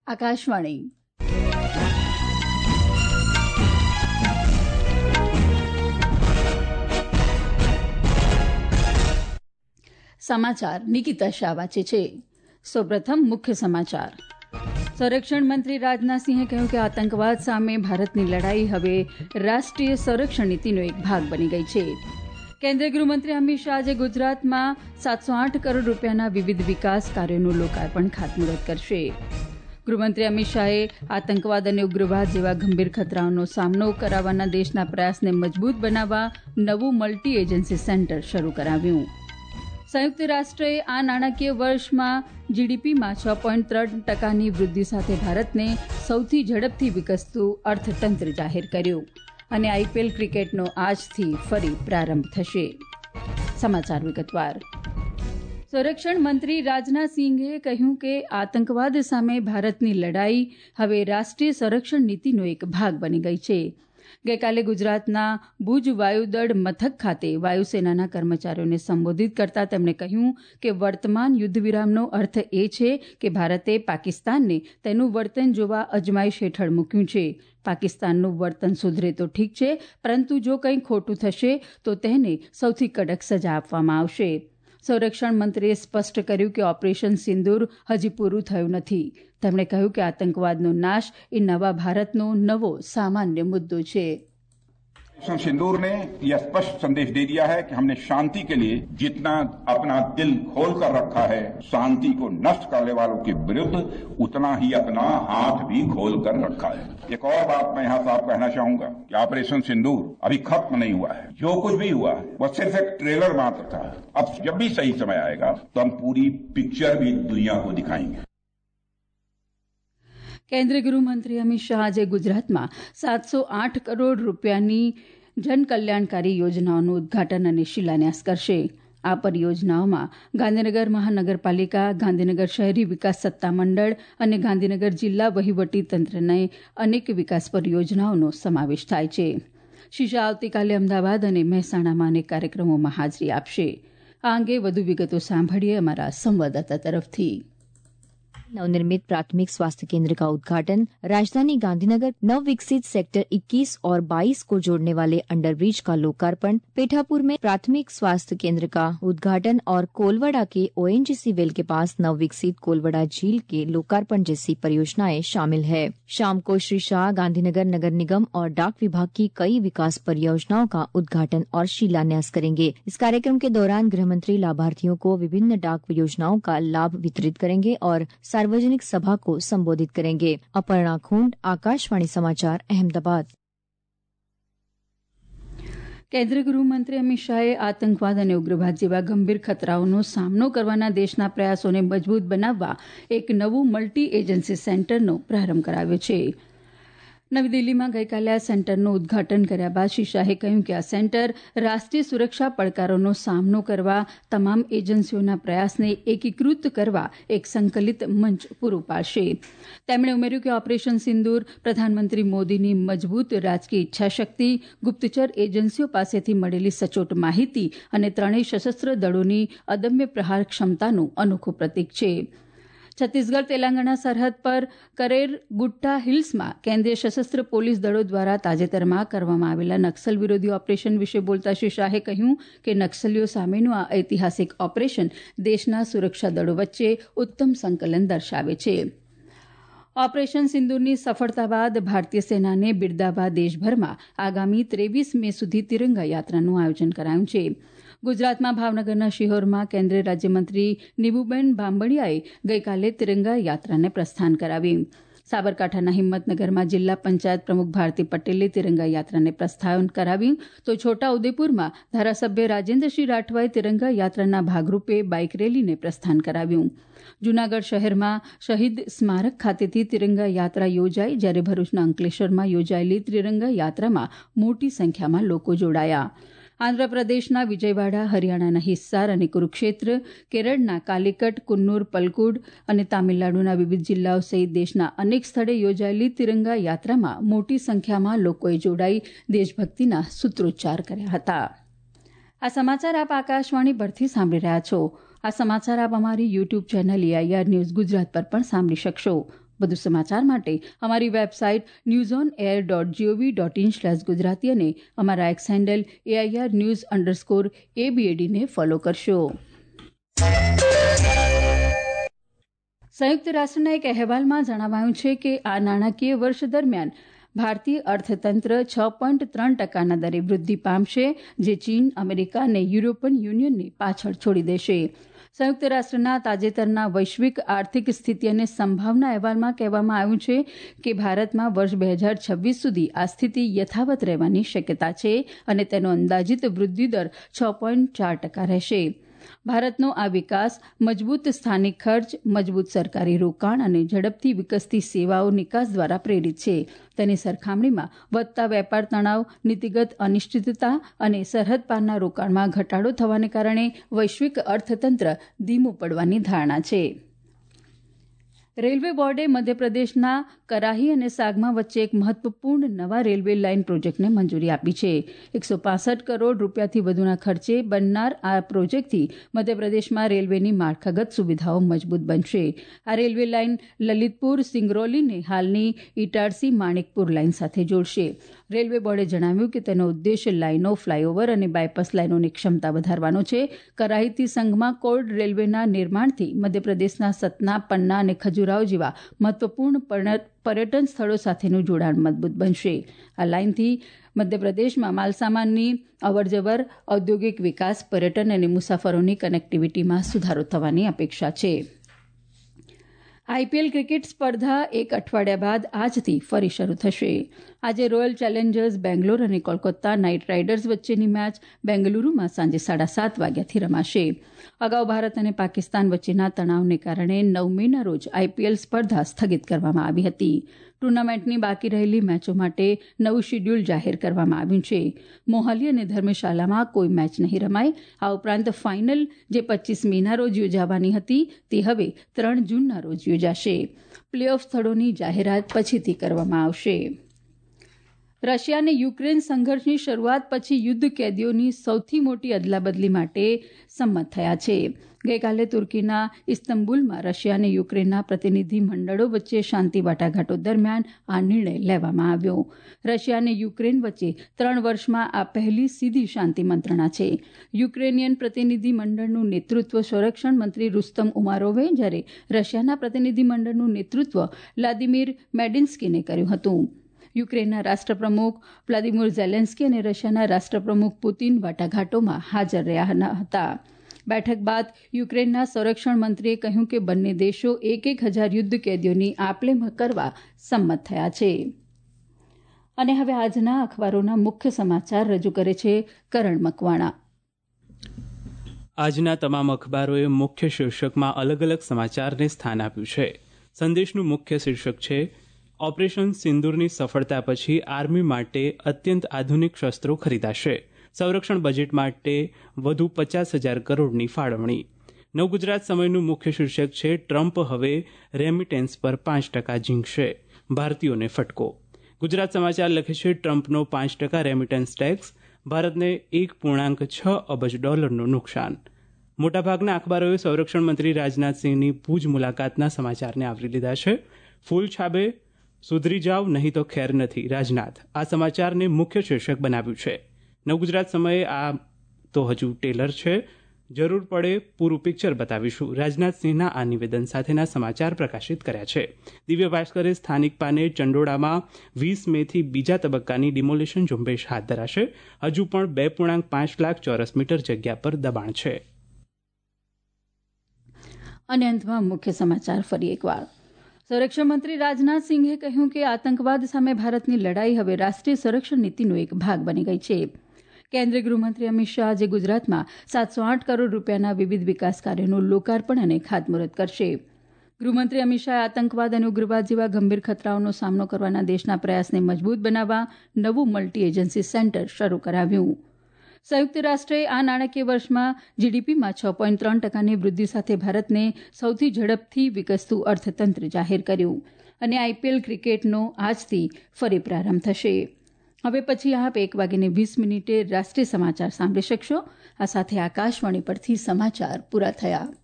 આકાશવાણી સમાચાર નિકિતા શાહ વાંચે છે. સૌપ્રથમ મુખ્ય સમાચાર. સંરક્ષણ મંત્રી રાજનાથસિંહે કહ્યું કે આતંકવાદ સામે ભારતની લડાઈ હવે રાષ્ટ્રીય સંરક્ષણ નીતિનો એક ભાગ બની ગઈ છે. કેન્દ્રીય ગૃહમંત્રી અમિત શાહ આજે ગુજરાતમાં 708 કરોડ રૂપિયાના વિવિધ વિકાસ કાર્યોનું લોકાર્પણ ખાતમુહૂર્ત કરશે. ગૃહમંત્રી અમિત શાહે આતંકવાદ અને ઉગ્રવાદ જેવા ગંભીર ખતરાઓનો સામનો કરાવવાના દેશના પ્રયાસને મજબૂત બનાવવા નવું મલ્ટી એજન્સી સેન્ટર શરૂ કરાવ્યું. સંયુક્ત રાષ્ટ્રએ આ નાણાકીય વર્ષમાં જીડીપીમાં 6.3% વૃદ્ધિ સાથે ભારતને સૌથી ઝડપથી વિકસતું અર્થતંત્ર જાહેર કર્યું. અને આઈપીએલ ક્રિકેટનો આજથી ફરી પ્રારંભ થશે. સમાચાર વિગતવાર. સંરક્ષણ મંત્રી રાજનાથસિંહે કહ્યું કે આતંકવાદ સામે ભારતની લડાઈ હવે રાષ્ટ્રીય સંરક્ષણ નીતિનો એક ભાગ બની ગઈ છે. ગઈકાલે ગુજરાતના ભુજ વાયુદળ મથક ખાતે વાયુસેનાના કર્મચારીઓને સંબોધિત કરતા તેમણે કહ્યું કે વર્તમાન યુદ્ધ વિરામનો અર્થ એ છે કે ભારતે પાકિસ્તાનને તેનું વર્તન જોવા અજમાયશ હેઠળ મૂક્યું છે. પાકિસ્તાનનું વર્તન સુધરે તો ઠીક છે, પરંતુ જો કંઈ ખોટું થશે તો તેને સૌથી કડક સજા આપવામાં આવશે. સંરક્ષણ મંત્રીએ સ્પષ્ટ કર્યું કે ઓપરેશન સિંદૂર હજી પૂરું થયું નથી. તેમણે કહ્યું કે આતંકવાદનો નાશ એ નવા ભારતનો નવો સામાન્ય મુદ્દો છે. ऑपरेशन सिंदूर ने यह स्पष्ट संदेश दे दिया है कि हमने शांति के लिए जितना अपना दिल खोल कर रखा है, शांति को नष्ट करने वालों के विरुद्ध उतना ही अपना हाथ भी खोल कर रखा है. एक और बात मैं यहाँ साफ कहना चाहूंगा कि ऑपरेशन सिंदूर अभी खत्म नहीं हुआ है. जो कुछ भी हुआ है वह सिर्फ एक ट्रेलर मात्र था. अब जब भी सही समय आएगा तो हम पूरी पिक्चर भी दुनिया को दिखाएंगे. કેન્દ્રીય ગૃહમંત્રી અમિત શાહ આજે ગુજરાતમાં 708 કરોડ રૂપિયાની જનકલ્યાણકારી યોજનાઓનું ઉદઘાટન અને શિલાન્યાસ કરશે. આ પરિયોજનાઓમાં ગાંધીનગર મહાનગરપાલિકા, ગાંધીનગર શહેરી વિકાસ સત્તામંડળ અને ગાંધીનગર જિલ્લા વહીવટીતંત્રની અનેક વિકાસ પરિયોજનાઓનો સમાવેશ થાય છે. શ્રી શાહ આવતીકાલે અમદાવાદ અને મહેસાણામાં અનેક કાર્યક્રમોમાં હાજરી આપશે. આ અંગે વધુ વિગતો સાંભળીએ અમારા संवाददाता तरफથી. नवनिर्मित प्राथमिक स्वास्थ्य केंद्र का उद्घाटन, राजधानी गांधीनगर नवविकसित सेक्टर 21 और 22 को जोड़ने वाले अंडरब्रिज का लोकार्पण, पेठापुर में प्राथमिक स्वास्थ्य केंद्र का उद्घाटन और कोलवड़ा के ओएनजीसी वेल के पास नवविकसित कोलवड़ा झील के लोकार्पण जैसी परियोजनाएं शामिल है. शाम को श्री शाह गांधीनगर नगर निगम और डाक विभाग की कई विकास परियोजनाओं का उद्घाटन और शिलान्यास करेंगे. इस कार्यक्रम के दौरान गृहमंत्री लाभार्थियों को विभिन्न डाक योजनाओं का लाभ वितरित करेंगे और सार्वजनिक सभा को संबोधित करेंगे. अपर्णा खूंट, आकाशवाणी समाचार, अहमदाबाद. કેન્દ્રીય ગૃહમંત્રી અમિત શાહે આતંકવાદ અને ઉગ્રવાદ જેવા ગંભીર ખતરાઓનો સામનો કરવાના દેશના પ્રયાસોને મજબૂત બનાવવા એક નવું મલ્ટી એજન્સી સેન્ટરનો પ્રારંભ કરાવ્યો છે. નવી દિલ્હીમાં ગઈકાલે આ સેન્ટરનું ઉદઘાટન કર્યા બાદ શ્રી શાહે કહ્યું કે આ સેન્ટર રાષ્ટ્રીય સુરક્ષા પડકારોનો સામનો કરવા તમામ એજન્સીઓના પ્રયાસને એકીકૃત કરવા એક સંકલિત મંચ પૂરું પાડશે. તેમણે ઉમેર્યું કે ઓપરેશન સિંદૂર પ્રધાનમંત્રી મોદીની મજબૂત રાજકીય ઇચ્છાશક્તિ, ગુપ્તચર એજન્સીઓ પાસેથી મળેલી સચોટ માહિતી અને ત્રણેય સશસ્ત્ર દળોની અદમ્ય પ્રહાર ક્ષમતાનું અનોખું પ્રતીક છે. છત્તીસગઢ તેલંગાણા સરહદ પર કરેર ગુટ્ટા હિલ્સમાં કેન્દ્રીય સશસ્ત્ર પોલીસ દળો દ્વારા તાજેતરમાં કરવામાં આવેલા નક્સલ વિરોધી ઓપરેશન વિશે બોલતા શ્રી શાહે કહ્યું કે નક્સલીઓ સામેનું આ ઐતિહાસિક ઓપરેશન દેશના સુરક્ષા દળો વચ્ચે ઉત્તમ સંકલન દર્શાવે છે. ઓપરેશન સિંદૂરની સફળતા બાદ ભારતીય સેનાને બિરદાવવા દેશભરમાં આગામી 23 મે સુધી તિરંગા યાત્રાનું આયોજન કરાયું છે. ગુજરાતમાં ભાવનગરના શિહોરમાં કેન્દ્રીય રાજ્યમંત્રી નીમુબેન બાંભણિયાએ ગઈકાલે તિરંગા યાત્રાને પ્રસ્થાન કરાવી. સાબરકાંઠાના હિંમતનગરમાં જિલ્લા પંચાયત પ્રમુખ ભારતી પટેલે તિરંગા યાત્રાને પ્રસ્થાન કરાવ્યું, તો છોટા ઉદેપુરમાં ધારાસભ્ય રાજેન્દ્રસિંહ રાઠવાએ તિરંગા યાત્રાના ભાગરૂપે બાઇક રેલીને પ્રસ્થાન કરાવ્યું. જૂનાગઢ શહેરમાં શહીદ સ્મારક ખાતેથી તિરંગા યાત્રા યોજાઈ, જ્યારે ભરૂચના અંકલેશ્વરમાં યોજાયેલી તિરંગા યાત્રામાં મોટી સંખ્યામાં લોકો જોડાયા. આંધ્રપ્રદેશના વિજયવાડા, હરિયાણાના હિસ્સાર અને કુરુક્ષેત્ર, કેરળના કાલિકટ, કુન્નૂર, પલકુડ અને તામિલનાડુના વિવિધ જિલ્લાઓ સહિત દેશના અનેક સ્થળે યોજાયેલી તિરંગા યાત્રામાં મોટી સંખ્યામાં લોકોએ જોડાઈ દેશભક્તિના સૂત્રોચ્ચાર કર્યા હતા. આ સમાચાર આપ આકાશવાણી પરથી સાંભળી રહ્યા છો. આ સમાચાર આપ અમારી YouTube channel AIR News Gujarat પર પણ સાંભળી શકશો. વધુ સમાચાર માટે અમારી વેબસાઇટ newsonair.gov.in/gujarati અને અમારા એક્સ હેન્ડલ AIR_news_ABAD ને ફોલો કરશો. સંયુક્ત રાષ્ટ્રના એક અહેવાલમાં જણાવાયું છે કે આ નાણાકીય વર્ષ દરમિયાન ભારતીય અર્થતંત્ર 6.3% દરે વૃદ્ધિ પામશે, જે ચીન, અમેરિકા અને યુરોપિયન યુનિયનને પાછળ છોડી દેશે. સંયુક્ત રાષ્ટ્રના તાજેતરના વૈશ્વિક આર્થિક સ્થિતિ અને સંભાવના અહેવાલમાં કહેવામાં આવ્યું છે કે ભારતમાં વર્ષ 2026 સુધી આ સ્થિતિ યથાવત રહેવાની શક્યતા છે અને તેનો અંદાજિત વૃદ્ધિદર 6.4% રહેશે. ભારતનો આ વિકાસ મજબૂત સ્થાનિક ખર્ચ, મજબૂત સરકારી રોકાણ અને ઝડપથી વિકસતી સેવાઓ નિકાસ દ્વારા પ્રેરિત છે. તેની સરખામણીમાં વધતા વેપાર તણાવ, નીતિગત અનિશ્ચિતતા અને સરહદ પારના રોકાણમાં ઘટાડો થવાને કારણે વૈશ્વિક અર્થતંત્ર ધીમું પડવાની ધારણા છે. રેલવે બોર્ડે મધ્યપ્રદેશના કરાહી અને સાગમા વચ્ચે એક મહત્વપૂર્ણ નવા રેલવે લાઇન પ્રોજેક્ટને મંજૂરી આપી છે. 165 કરોડ રૂપિયાથી વધુના ખર્ચે બનનાર આ પ્રોજેક્ટથી મધ્યપ્રદેશમાં રેલવેની માળખાગત સુવિધાઓ મજબૂત બનશે. આ રેલવે લાઇન લલિતપુર સિંગરૌલીને હાલની ઇટારસી માણિકપુર લાઇન સાથે જોડશે. રેલવે બોર્ડે જણાવ્યું કે તેનો ઉદ્દેશ લાઇનો, ફ્લાયઓવર અને બાયપાસ લાઇનોની ક્ષમતા વધારવાનો છે. કરાહીથી સંગમા કોર્ડ રેલવેના નિર્માણથી મધ્યપ્રદેશના સતના, પન્ના અને ખજુરાહો જેવા મહત્વપૂર્ણ પર્યટન સ્થળો સાથેનું જોડાણ મજબૂત બનશે. આ લાઇનથી મધ્યપ્રદેશમાં માલસામાનની અવરજવર, ઔદ્યોગિક વિકાસ, પર્યટન અને મુસાફરોની કનેક્ટિવિટીમાં સુધારો થવાની અપેક્ષા છે. આઈપીએલ ક્રિકેટ સ્પર્ધા એક અઠવાડિયા બાદ આજથી ફરી શરૂ થશે. આજે રોયલ ચેલેન્જર્સ બેંગ્લોર અને કોલકાતા નાઇટ રાઇડર્સ વચ્ચેની મેચ બેંગલુરુમાં સાંજે 7:30 વાગ્યાથી રમાશે. અગાઉ ભારત અને પાકિસ્તાન વચ્ચેના તણાવને કારણે 9 મેના રોજ આઈપીએલ સ્પર્ધા સ્થગિત કરવામાં આવી હતી. ટુર્નામેન્ટની બાકી રહેલી મેચો માટે નવું શેડ્યુલ જાહેર કરવામાં આવ્યું છે. મોહાલી અને ધર્મશાલામાં કોઈ મેચ નહીં રમાય. આ ઉપરાંત ફાઇનલ, જે 25 મેના રોજ યોજાવાની હતી, તે હવે 3 જૂનના રોજ યોજાશે. પ્લે ઓફ સ્થળોની જાહેરાત પછીથી કરવામાં આવશે. રશિયા અને યુક્રેન સંઘર્ષની શરૂઆત પછી યુદ્ધ કેદીઓની સૌથી મોટી અદલાબદલી માટે સંમત થયા છે. ગઈકાલે તુર્કીના ઇસ્તંબુલમાં રશિયા અને યુક્રેનના પ્રતિનિધિ મંડળો વચ્ચે શાંતિ વાટાઘાટો દરમિયાન આ નિર્ણય લેવામાં આવ્યો. રશિયા અને યુક્રેન વચ્ચે 3 વર્ષમાં આ પહેલી સીધી શાંતિ મંત્રણા છે. યુક્રેનિયન પ્રતિનિધિ મંડળનું નેતૃત્વ સંરક્ષણ મંત્રી રુસ્તમ ઉમારોવે, જ્યારે રશિયાના પ્રતિનિધિ મંડળનું નેતૃત્વ વ્લાદિમીર મેડિન્સ્કીને કર્યું હતું. યુક્રેનના રાષ્ટ્રપ્રમુખ વ્લાદિમીર ઝેલેન્સ્કી અને રશિયાના રાષ્ટ્રપ્રમુખ પુતિન વાટાઘાટોમાં હાજર રહ્યા હતા. બેઠક બાદ યુક્રેનના સંરક્ષણ મંત્રીએ કહ્યું કે બંને દેશો 1,000 યુદ્ધ કેદીઓની આપ-લે કરવા સંમત થયા છે. અને હવે આજના અખબારોના મુખ્ય સમાચાર રજૂ કરે છે કરણ મકવાણા. આજના તમામ અખબારોએ મુખ્ય શીર્ષકમાં અલગ અલગ સમાચારને સ્થાન આપ્યું છે. સંદેશનું મુખ્ય શીર્ષક છે, ઓપરેશન સિંદૂરની સફળતા પછી આર્મી માટે અત્યંત આધુનિક શસ્ત્રો ખરીદાશે. સંરક્ષણ બજેટ માટે વધુ 50,000 કરોડની ફાળવણી. નવગુજરાત સમયનું મુખ્ય શીર્ષક છે, ટ્રમ્પ હવે રેમિટેન્સ પર 5% ઝીંકશે, ભારતીયોને ફટકો. ગુજરાત સમાચાર લખે છે, ટ્રમ્પનો 5% રેમિટન્સ ટેક્સ, ભારતને $1.6 અબજ નુકસાન. મોટાભાગના અખબારોએ સંરક્ષણ મંત્રી રાજનાથસિંહની ભુજ મુલાકાતના સમાચારને આવરી લીધા છે. ફૂલ છાબે સુધરી જાવ નહીં તો ખેર નથી, રાજનાથ. આ સમાચારને મુખ્ય શીર્ષક બનાવ્યું છે. નવગુજરાત સમયે આ તો હજુ ટેલર છે, જરૂર પડે પૂરું પિક્ચર બતાવીશું, રાજનાથસિંહના આ નિવેદન સાથેના સમાચાર પ્રકાશિત કર્યા છે. દિવ્ય ભાસ્કરે સ્થાનિક પાને ચંડોળામાં 20 મેથી બીજા તબક્કાની ડિમોલિશન ઝુંબેશ હાથ ધરાશે. હજુ પણ 2.5 લાખ ચોરસ મીટર જગ્યા પર દબાણ છે. અને અંતમાં મુખ્ય સમાચાર ફરી એકવાર. સંરક્ષણ મંત્રી રાજનાથસિંહે કહ્યું કે આતંકવાદ સામે ભારતની લડાઈ હવે રાષ્ટ્રીય સંરક્ષણ નીતિનો એક ભાગ બની ગઈ છે. કેન્દ્રીય ગૃહમંત્રી અમિત શાહ આજે ગુજરાતમાં 708 કરોડ રૂપિયાના વિવિધ વિકાસ કાર્યોનું લોકાર્પણ અને ખાતમુહૂર્ત કરશે. ગૃહમંત્રી અમિત શાહે આતંકવાદ અને ઉગ્રવાદ જેવા ગંભીર ખતરાઓનો સામનો કરવાના દેશના પ્રયાસને મજબૂત બનાવવા નવું મલ્ટી એજન્સી સેન્ટર શરૂ કરાવ્યું. સંયુક્ત રાષ્ટ્રે આ નાણાકીય વર્ષમાં જીડીપીમાં 6.3%ની વૃદ્ધિ સાથે ભારતને સૌથી ઝડપથી વિકસતું અર્થતંત્ર જાહેર કર્યું. અને આઈપીએલ ક્રિકેટનો આજથી ફરી પ્રારંભ થશે. હવે પછી આપ 1:20 રાષ્ટ્રીય સમાચાર સાંભળી શકશો. આ સાથે આકાશવાણી પરથી સમાચાર પૂરા થયા.